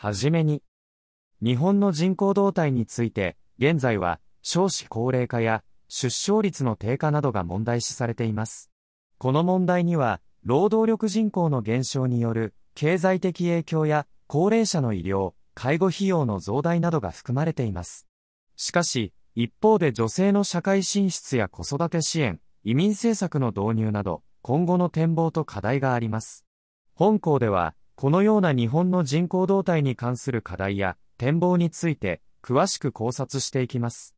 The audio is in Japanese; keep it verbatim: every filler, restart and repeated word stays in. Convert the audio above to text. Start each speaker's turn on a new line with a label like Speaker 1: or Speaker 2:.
Speaker 1: はじめに、日本の人口動態について、現在は少子高齢化や出生率の低下などが問題視されています。この問題には、労働力人口の減少による経済的影響や高齢者の医療、介護費用の増大などが含まれています。しかし、一方で女性の社会進出や子育て支援、移民政策の導入など、今後の展望と課題があります。本校では、このような日本の人口動態に関する課題や展望について、詳しく考察していきます。